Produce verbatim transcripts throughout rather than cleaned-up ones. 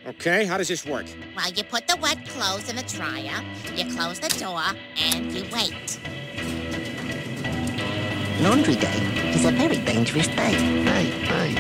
Okay, how does this work? Well, you put the wet clothes in the dryer, you close the door, and you wait. Laundry day is a very dangerous day. Day, day,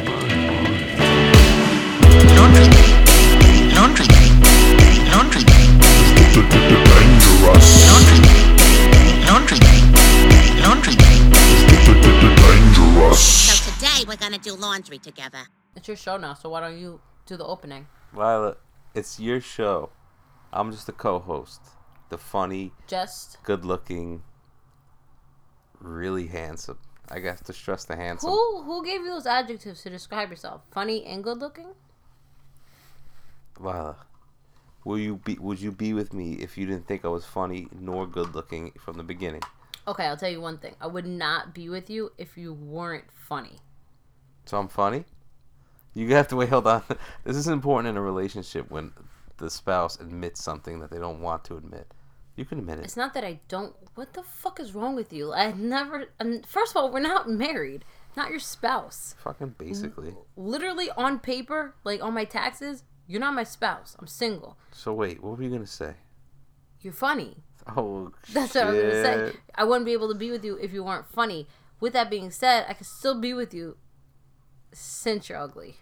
Laundry day, day, laundry day, day, laundry day. Dangerous. Laundry day, day, laundry day, day, laundry day. Dangerous. So today we're gonna do laundry together. It's your show now, so why don't you do the opening? Violet, it's your show. I'm just the co-host. The funny, Just good-looking, really handsome. I guess to stress the handsome. who who gave you those adjectives to describe yourself? Funny and good looking? Violet, will you be? Would you be with me if you didn't think I was funny nor good-looking from the beginning? Okay, I'll tell you one thing. I would not be with you if you weren't funny. So I'm funny? You have to wait. Hold on. This is important in a relationship when the spouse admits something that they don't want to admit. You can admit it. It's not that I don't. What the fuck is wrong with you? I never. Um, first of all, we're not married. Not your spouse. Fucking basically. Literally on paper, like on my taxes, you're not my spouse. I'm single. So wait, what were you gonna say? You're funny. Oh, That's shit. what I was gonna say. I wouldn't be able to be with you if you weren't funny. With that being said, I could still be with you since you're ugly.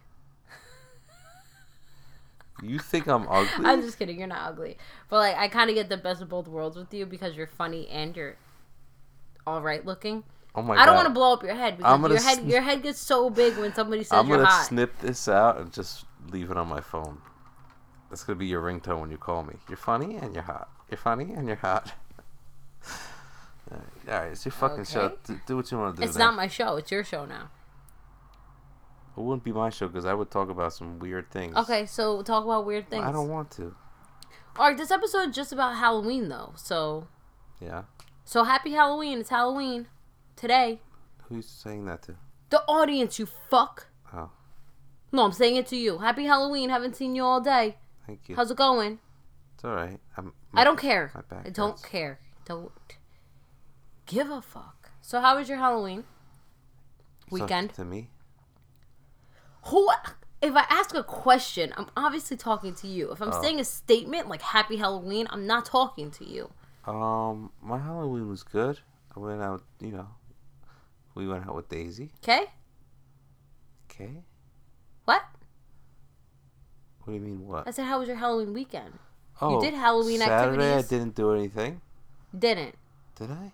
You think I'm ugly? I'm just kidding. You're not ugly. But, like, I kind of get the best of both worlds with you because you're funny and you're all right looking. Oh my I don't God. want to blow up your head I'm because gonna your head sn- your head gets so big when somebody says I'm you're gonna hot. snip this out and just leave it on my phone. That's gonna be your ringtone when you call me. You're funny and you're hot. You're funny and you're hot. All right, all right, it's your fucking Okay. show. Do, do what you want to do. It's now. not my show. It's your show now. It wouldn't be my show because I would talk about some weird things. Okay, so talk about weird things. I don't want to. All right, this episode is just about Halloween, though. So, Yeah. so happy Halloween. It's Halloween today. Who's saying that to? The audience, you fuck. Oh, No, I'm saying it to you. Happy Halloween. Haven't seen you all day. thank you. How's it going? It's all right. I'm, I don't care. my back I don't hurts. care. Don't give a fuck. So how was your Halloween So, weekend? to me. Who? If I ask a question, I'm obviously talking to you. If I'm Oh. saying a statement like Happy Halloween, I'm not talking to you. Um, my Halloween was good. I went out, you know. We went out with Daisy. Okay? Okay. What? What do you mean what? I said, how was your Halloween weekend? Oh, did Halloween Saturday activities? I didn't do anything. Didn't. Did I?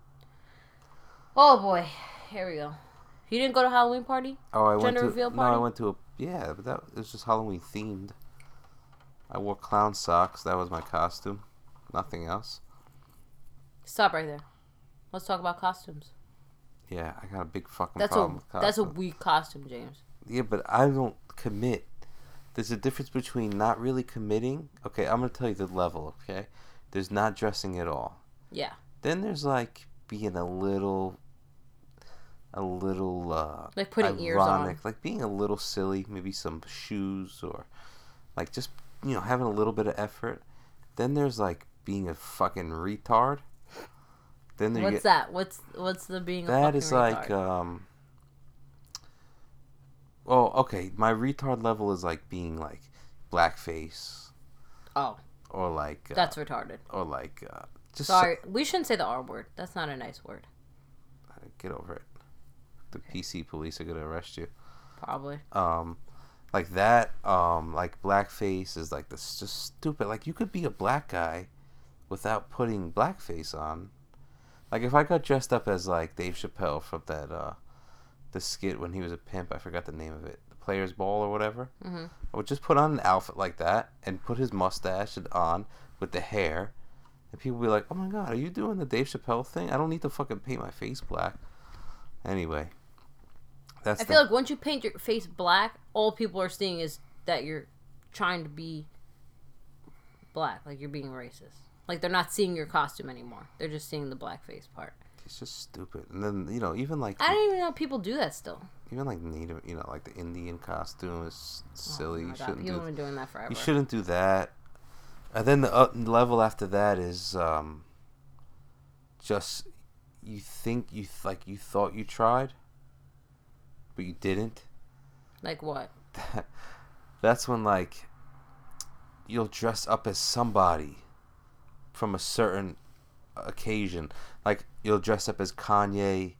Oh boy. Here we go. You didn't go to Halloween party? Oh, I went Gender to reveal no. I party? went to a yeah, but that it was just Halloween themed. I wore clown socks. That was my costume. Nothing else. Stop right there. Let's talk about costumes. Yeah, I got a big fucking That's problem a with that's a costumes. weak costume, James. Yeah, but I don't commit. There's a difference between not really committing. Okay, I'm gonna tell you the level. Okay, there's not dressing at all. Yeah. Then there's like being a little, a little uh, Like putting ears ironic, on. like being a little silly. Maybe some shoes or, like just you know having a little bit of effort. Then there's like being a fucking retard. Then there you What's get, that? What's what's the being a that fucking is like retard? um. Oh, okay. My retard level is like being like blackface Oh, or like uh, that's retarded. or like uh, just Sorry, we shouldn't say the R word. That's not a nice word. so- get over it. The P C police are gonna arrest you. Probably. Um, like that. Um, like blackface is like this just stupid. Like you could be a black guy without putting blackface on. Like if I got dressed up as like Dave Chappelle from that uh, the skit when he was a pimp. I forgot the name of it. The Players Ball or whatever. Mm-hmm. I would just put on an outfit like that and put his mustache on with the hair, and people would be like, "Oh my god, are you doing the Dave Chappelle thing? I don't need to fucking paint my face black." Anyway, that's. I the, feel like once you paint your face black, all people are seeing is that you're trying to be black, like you're being racist. Like they're not seeing your costume anymore. They're just seeing the blackface part. it's just stupid. And then you know, even like I didn't even know people do that still. even like native, you know, like the Indian costume is silly. Oh you my God, shouldn't people do. have been doing that forever. You shouldn't do that. And then the uh, level after that is um. Just, you think you th- like you thought you tried, but you didn't. Like what? That's when like you'll dress up as somebody from a certain occasion. Like, you'll dress up as Kanye,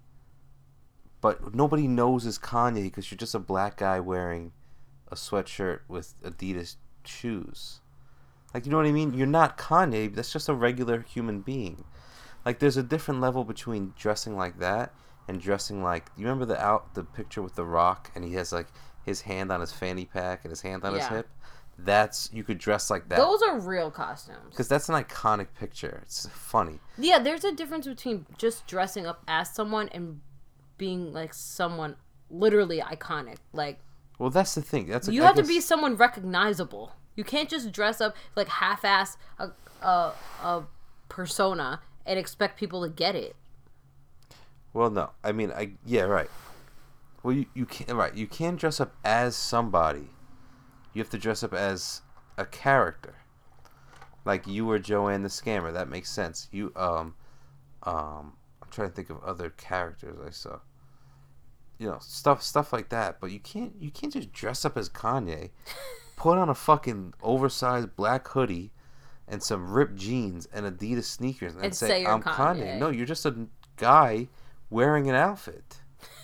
but nobody knows it's Kanye because you're just a black guy wearing a sweatshirt with Adidas shoes. Like, you know what I mean? You're not Kanye. That's just a regular human being. Like, there's a different level between dressing like that and dressing like... You remember the out the picture with The Rock, and he has, like, his hand on his fanny pack and his hand on Yeah. his hip? That's... You could dress like that. Those are real costumes. Because that's an iconic picture. It's funny. Yeah, there's a difference between just dressing up as someone and being, like, someone literally iconic. Like... Well, that's the thing. That's a, You I have guess, to be someone recognizable. You can't just dress up like half-ass a, a, a persona and expect people to get it. Well, no. I mean, I yeah, right. Well, you, you can't right. You can't dress up as somebody. You have to dress up as a character. Like you were Joanne the Scammer. That makes sense. You um um. I'm trying to think of other characters I saw. You know, stuff stuff like that. But you can't you can't just dress up as Kanye. Put on a fucking oversized black hoodie and some ripped jeans and Adidas sneakers and, And say, say you're I'm Kanye. Kanye. No, you're just a guy wearing an outfit.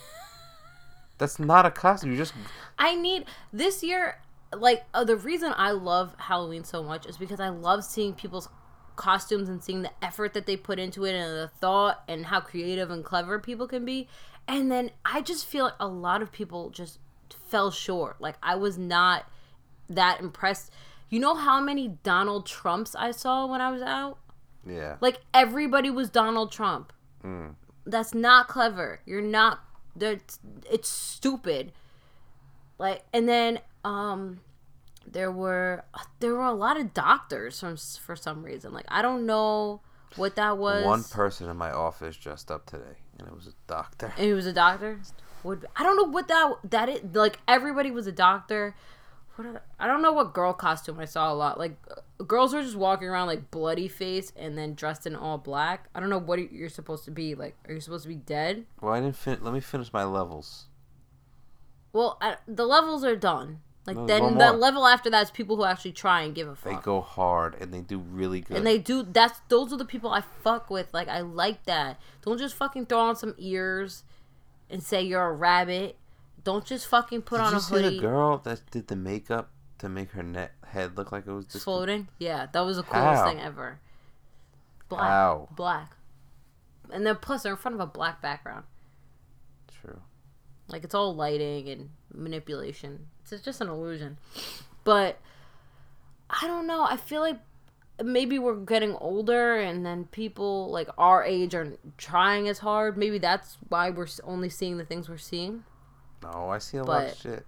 That's not a costume. You're just... I need this year. Like uh, the reason I love Halloween so much is because I love seeing people's costumes and seeing the effort that they put into it and the thought and how creative and clever people can be. And then I just feel like a lot of people just fell short. Like I was not that impressed. You know how many Donald Trumps I saw when I was out? Yeah. Like everybody was Donald Trump. Mm. That's not clever. You're not. That's it's stupid. Like and then um, there were there were a lot of doctors from for some reason. Like I don't know what that was. One person in my office dressed up today, and it was a doctor. And he was a doctor. Would I don't know what that that is. Like everybody was a doctor. What are, I don't know what girl costume I saw a lot. Like uh, girls were just walking around like bloody face and then dressed in all black. I don't know what you're supposed to be. Like, are you supposed to be dead? Well, I didn't fin- Let me finish my levels. Well, I, the levels are done. Like No, then one the more. level after that is people who actually try and give a They fuck. go hard, and they do really good. And they do. That's those are the people I fuck with. Like I like that. Don't just fucking throw on some ears and say you're a rabbit. Don't just fucking put Did on you a see hoodie. the girl that did the makeup to make her net head look like it was just Floating? Yeah, that was the coolest How? thing ever. Black. How? Black. And then plus they're in front of a black background. True. Like it's all lighting and manipulation. It's just an illusion. But I don't know. I feel like maybe we're getting older and then people like our age are trying as hard. Maybe that's why we're only seeing the things we're seeing. No, I see a lot of But shit.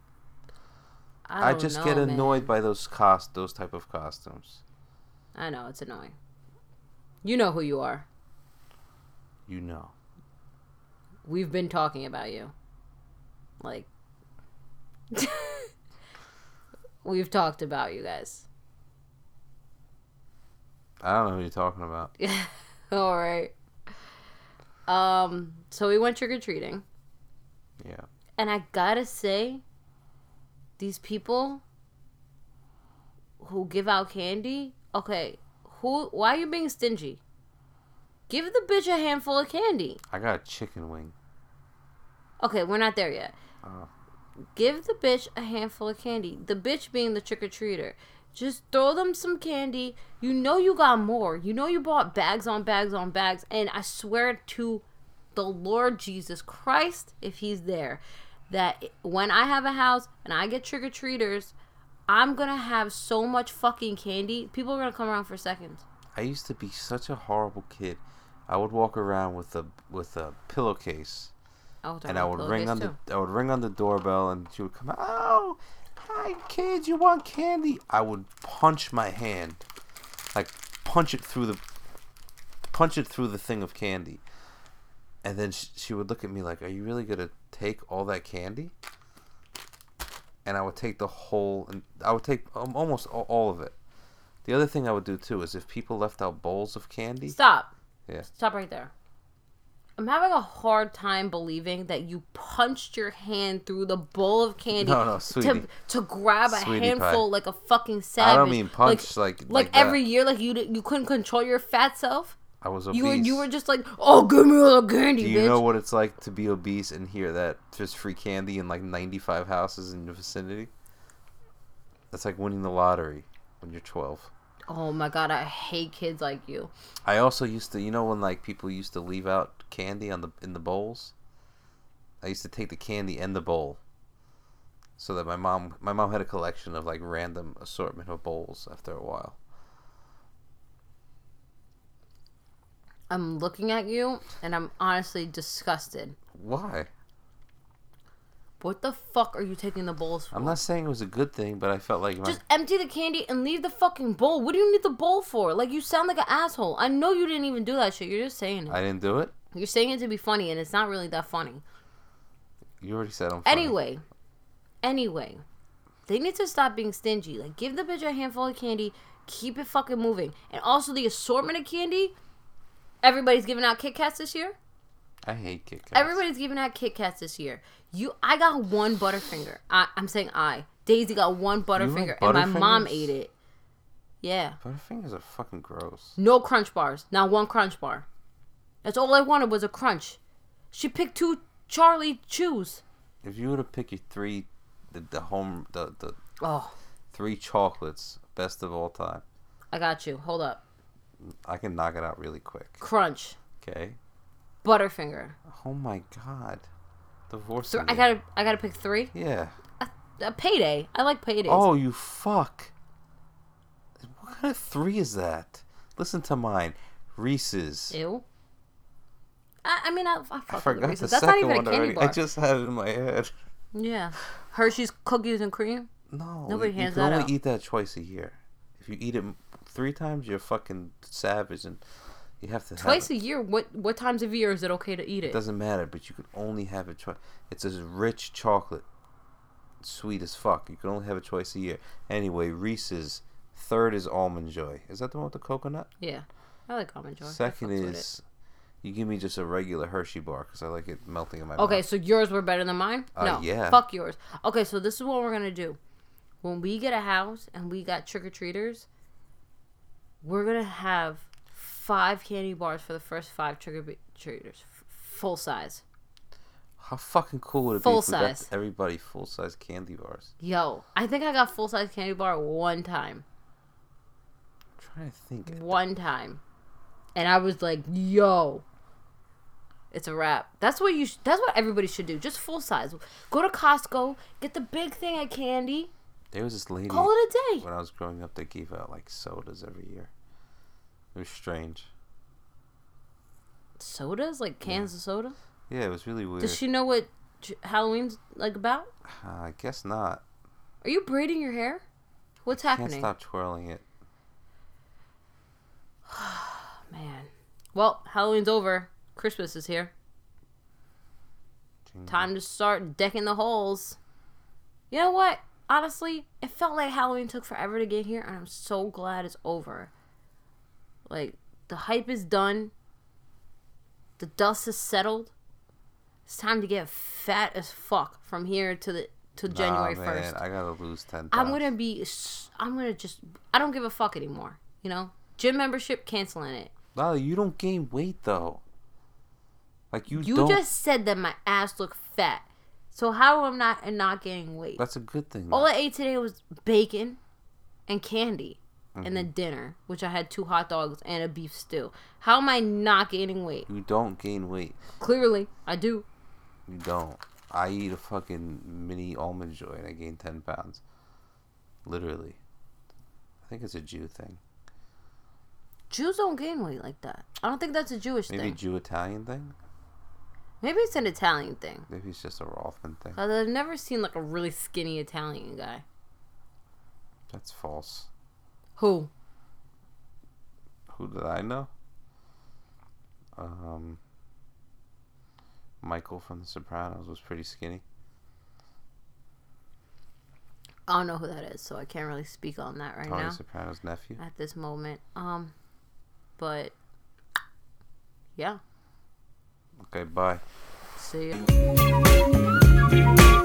I, I don't just know, get annoyed man. by those cost those type of costumes. I know, it's annoying. You know who you are. You know. We've been talking about you. Like, we've talked about you guys. I don't know who you're talking about. All right. Um, so we went trick-or-treating. Yeah. And I gotta say, these people who give out candy, okay, who? Why are you being stingy? Give the bitch a handful of candy. I got a chicken wing. Okay, we're not there yet. Oh. Give the bitch a handful of candy. The bitch being the trick-or-treater. Just throw them some candy. You know you got more. You know you bought bags on bags on bags. And I swear to the Lord Jesus Christ, if he's there, that when I have a house and I get trick-or-treaters, I'm going to have so much fucking candy. People are going to come around for seconds. I used to be such a horrible kid. I would walk around with a with a pillowcase, Oh, and I would ring on the I would ring on the doorbell, and she would come out. Oh, hi kids, you want candy? I would punch my hand, like punch it through the punch it through the thing of candy, and then she, she would look at me like, "Are you really gonna take all that candy?" And I would take the whole, and I would take um, almost all, all of it. The other thing I would do too is if people left out bowls of candy. Stop. Yeah. Stop right there. I'm having a hard time believing that you punched your hand through the bowl of candy No, no, sweetie. to to grab a Sweetie handful pie. like a fucking savage. I don't mean punch like like, like, like that. every year, like you di- you couldn't control your fat self. I was obese. You were you were just like, oh, give me all the candy, Do you bitch. know what it's like to be obese and hear that there's free candy in like ninety-five houses in your vicinity? That's like winning the lottery when you're twelve. Oh my god, I hate kids like you. I also used to, you know, when like people used to leave out candy on the in the bowls. I used to take the candy and the bowl, so that my mom my mom had a collection of like random assortment of bowls. After a while, I'm looking at you and I'm honestly disgusted. why? What the fuck are you taking the bowls for? I'm not saying it was a good thing, but I felt like my, Just empty the candy and leave the fucking bowl. What do you need the bowl for? Like, you sound like an asshole. I know you didn't even do that shit. You're just saying it. I didn't do it. You're saying it to be funny, and it's not really that funny. You already said I'm funny. Anyway, anyway, they need to stop being stingy. Like, give the bitch a handful of candy, keep it fucking moving. And also, the assortment of candy, everybody's giving out Kit Kats this year. I hate Kit Kats. Everybody's giving out Kit Kats this year. You, I got one Butterfinger. I, I'm saying I. Daisy got one Butterfinger, like and my mom Butterfingers? ate it. Yeah. Butterfingers are fucking gross. No Crunch bars. Not one Crunch bar. That's all I wanted was a Crunch. She picked two Charlie Chews. If you were to pick your three, the, the home, the, the Oh, three chocolates, best of all time, I got you. Hold up. I can knock it out really quick. Crunch. Okay. Butterfinger. Oh my god. Divorce. Th- I gotta, I gotta pick three. Yeah. A, a payday. I like paydays. Oh, you fuck. What kind of three is that? Listen to mine. Reese's. Ew. I, I mean, I, I, fuck I with the forgot the Reese's. That's second not even a one candy already. bar. I just had it in my head. Yeah. Hershey's cookies and cream. No. Nobody you, hands you can that only out. eat that twice a year. If you eat it three times, you're fucking savage, and you have to Twice have a year. What what times of year is it okay to eat it. it? Doesn't matter, but you can only have it twice. It's a rich chocolate, sweet as fuck. You can only have it twice a year. Anyway, Reese's. Third is Almond Joy. Is that the one with the coconut? Yeah. I like Almond Joy. I Second fucks with is you give me just a regular Hershey bar because I like it melting in my Okay, mouth. so yours were better than mine? Uh, no. yeah. Fuck yours. Okay, so this is what we're going to do. When we get a house and we got trick-or-treaters, we're going to have five candy bars for the first five trick-or-treaters. F- full size. How fucking cool would it Full be if we got size. everybody full size candy bars? Yo, I think I got full-size candy bar one time. I'm trying to think. One time. And I was like, yo. It's a wrap. That's what you. Sh- that's what everybody should do. Just full size. Go to Costco. Get the big thing of candy. There was this lady Call it a day. when I was growing up that gave out like sodas every year. It was strange. Sodas? Like cans of soda? Yeah, it was really weird. Does she know what j- Halloween's like about? Uh, I guess not. Are you braiding your hair? What's Can't happening? stop twirling it. Man. Well, Halloween's over. Christmas is here. Jingle. Time to start decking the halls. You know what? Honestly, it felt like Halloween took forever to get here, and I'm so glad it's over. Like, the hype is done. The dust has settled. It's time to get fat as fuck from here to the to January nah, first. man, I gotta lose ten pounds. I'm gonna be. s- I'm gonna just. I don't give a fuck anymore. You know, gym membership, canceling it. Lala, you don't gain weight though. Like you, You don't. just said that my ass looked fat. So how am I not not gaining weight? That's a good thing. All though. I ate today was bacon and candy, and Mm-hmm. then dinner, which I had two hot dogs and a beef stew. How am I not gaining weight? You don't gain weight. Clearly, I do. You don't. I eat a fucking mini Almond Joy and I gain ten pounds. Literally. I think it's a Jew thing. Jews don't gain weight like that. I don't think that's a Jewish Maybe thing. Jew Italian thing? Maybe it's an Italian thing. Maybe it's just a Rothman thing. 'Cause I've never seen like a really skinny Italian guy. That's false. Who? Who did I know? Um, Michael from The Sopranos was pretty skinny. I don't know who that is, so I can't really speak on that right Tony now Soprano's nephew. at this moment. Um, but yeah, Okay, bye. See ya.